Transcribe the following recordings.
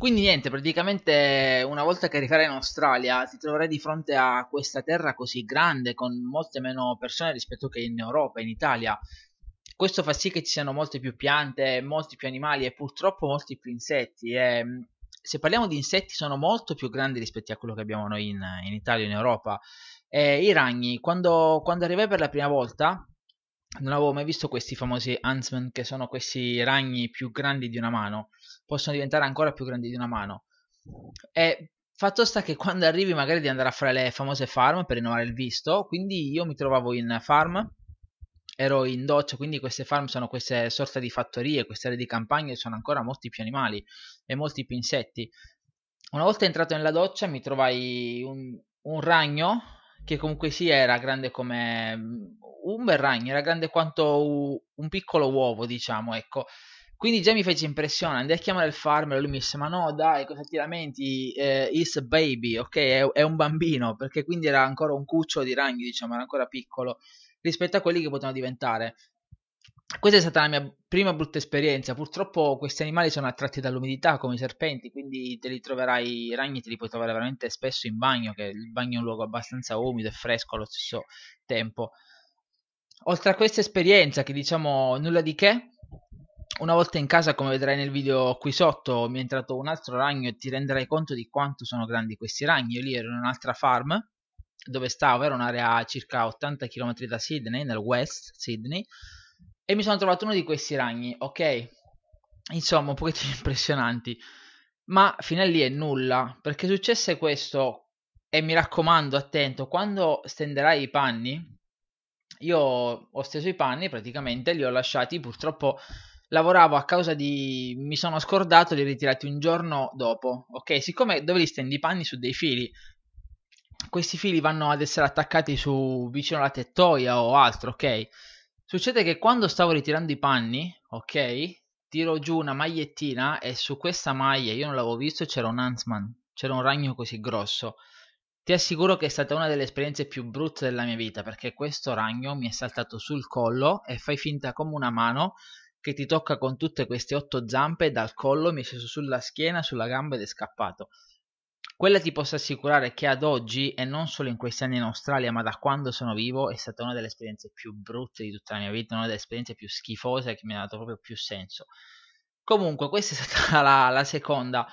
Quindi niente, praticamente una volta che arriverai in Australia ti troverai di fronte a questa terra così grande, con molte meno persone rispetto che in Europa, in Italia. Questo fa sì che ci siano molte più piante, molti più animali e purtroppo molti più insetti. Se parliamo di insetti sono molto più grandi rispetto a quello che abbiamo noi in Italia, in Europa. I ragni, quando arrivai per la prima volta, non avevo mai visto questi famosi huntsman, che sono questi ragni più grandi di una mano, possono diventare ancora più grandi di una mano. E fatto sta che quando arrivi magari di andare a fare le famose farm per rinnovare il visto, quindi io mi trovavo in farm, ero in doccia, quindi queste farm sono queste sorte di fattorie, queste aree di campagna, e sono ancora molti più animali e molti più insetti. Una volta entrato nella doccia mi trovai un ragno che comunque sia era grande come un bel ragno, era grande quanto un piccolo uovo, diciamo, ecco. Quindi già mi fece impressione, andai a chiamare il farmer e lui mi disse: Ma no, dai, cosa ti lamenti? Is a baby, ok? È un bambino, perché quindi era ancora un cucciolo di ragni, diciamo, era ancora piccolo rispetto a quelli che potevano diventare. Questa è stata la mia prima brutta esperienza. Purtroppo questi animali sono attratti dall'umidità come i serpenti, quindi te li troverai, i ragni te li puoi trovare veramente spesso in bagno, che il bagno è un luogo abbastanza umido e fresco allo stesso tempo. Oltre a questa esperienza, che diciamo nulla di che, una volta in casa, come vedrai nel video qui sotto, mi è entrato un altro ragno e ti renderai conto di quanto sono grandi questi ragni. Io lì ero in un'altra farm dove stavo, era un'area a circa 80 km da Sydney, nel West Sydney, e mi sono trovato uno di questi ragni, ok? Insomma, un pochettino impressionanti, ma fino a lì è nulla, perché successe questo, e mi raccomando, attento, quando stenderai i panni, io ho steso i panni praticamente, li ho lasciati, purtroppo lavoravo a causa di... mi sono scordato, li ho ritirati un giorno dopo, ok? Siccome dove li stendi i panni su dei fili, questi fili vanno ad essere attaccati su vicino alla tettoia o altro, ok? Succede che quando stavo ritirando i panni, ok? Tiro giù una magliettina e su questa maglia, io non l'avevo visto, c'era un Huntsman, c'era un ragno così grosso. Ti assicuro che è stata una delle esperienze più brutte della mia vita, perché questo ragno mi è saltato sul collo e fai finta come una mano che ti tocca con tutte queste 8 zampe e dal collo mi è sceso sulla schiena, sulla gamba ed è scappato. Quella ti posso assicurare che ad oggi, e non solo in questi anni in Australia, ma da quando sono vivo, è stata una delle esperienze più brutte di tutta la mia vita, una delle esperienze più schifose che mi ha dato proprio più senso. Comunque, questa è stata la seconda.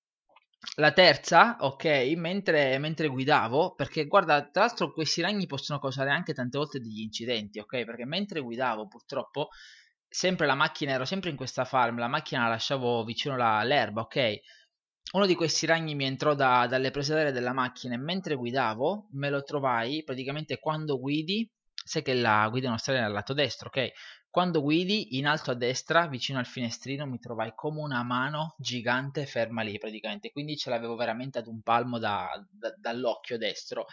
La terza, ok, mentre guidavo, perché guarda, tra l'altro questi ragni possono causare anche tante volte degli incidenti, ok? Perché mentre guidavo, purtroppo, sempre la macchina, ero sempre in questa farm, la macchina la lasciavo vicino l'erba, ok? Uno di questi ragni mi entrò dalle prese d'aria della macchina e mentre guidavo me lo trovai praticamente quando guidi, sai che la guida in Australia è al lato destro, ok? Quando guidi in alto a destra, vicino al finestrino, mi trovai come una mano gigante ferma lì praticamente, quindi ce l'avevo veramente ad un palmo dall'occhio destro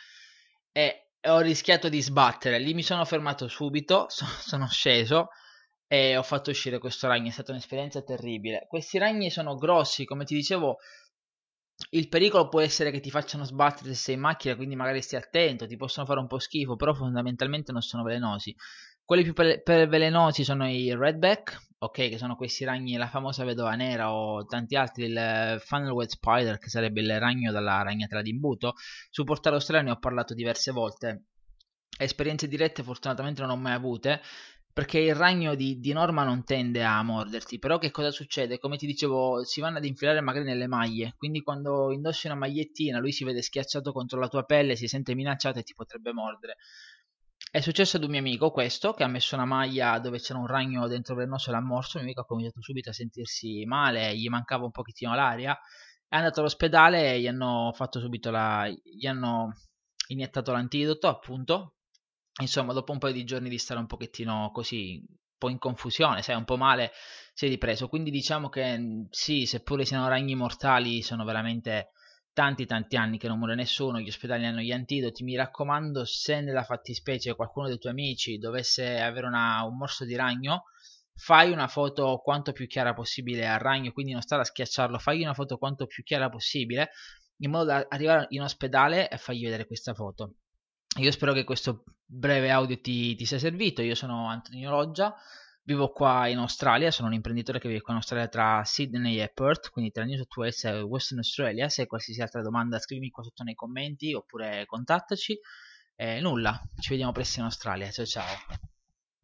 e ho rischiato di sbattere. Lì mi sono fermato subito, sono sceso e ho fatto uscire questo ragno. È stata un'esperienza terribile. Questi ragni sono grossi, come ti dicevo, il pericolo può essere che ti facciano sbattere se sei in macchina, quindi magari stai attento, ti possono fare un po' schifo, però fondamentalmente non sono velenosi. Quelli più velenosi sono i redback, ok, che sono questi ragni, la famosa vedova nera o tanti altri, il funnel-web spider, che sarebbe il ragno dalla ragnatela d'imbuto. Su Portale Australia ne ho parlato diverse volte. Esperienze dirette fortunatamente non ho mai avute, perché il ragno di norma non tende a morderti, però che cosa succede? Come ti dicevo, si vanno ad infilare magari nelle maglie, quindi quando indossi una magliettina lui si vede schiacciato contro la tua pelle, si sente minacciato e ti potrebbe mordere. È successo ad un mio amico questo, che ha messo una maglia dove c'era un ragno dentro velenoso e l'ha morso, il mio amico ha cominciato subito a sentirsi male, gli mancava un pochettino l'aria, è andato all'ospedale e gli hanno fatto subito gli hanno iniettato l'antidoto, appunto. Insomma, dopo un paio di giorni di stare un pochettino così, un po' in confusione, sai, un po' male, si è ripreso. Quindi diciamo che sì, seppure siano ragni mortali, sono veramente tanti tanti anni che non muore nessuno, gli ospedali hanno gli antidoti. Mi raccomando, se nella fattispecie qualcuno dei tuoi amici dovesse avere un morso di ragno, fai una foto quanto più chiara possibile al ragno, quindi non stare a schiacciarlo, fai una foto quanto più chiara possibile, in modo da arrivare in ospedale e fargli vedere questa foto. Io spero che questo breve audio ti sia servito. Io sono Antonio Loggia, Vivo qua in Australia, sono un imprenditore che vive qua in Australia tra Sydney e Perth, quindi tra New South Wales e Western Australia. Se hai qualsiasi altra domanda scrivimi qua sotto nei commenti oppure contattaci. Nulla, ci vediamo presto in Australia. Ciao ciao.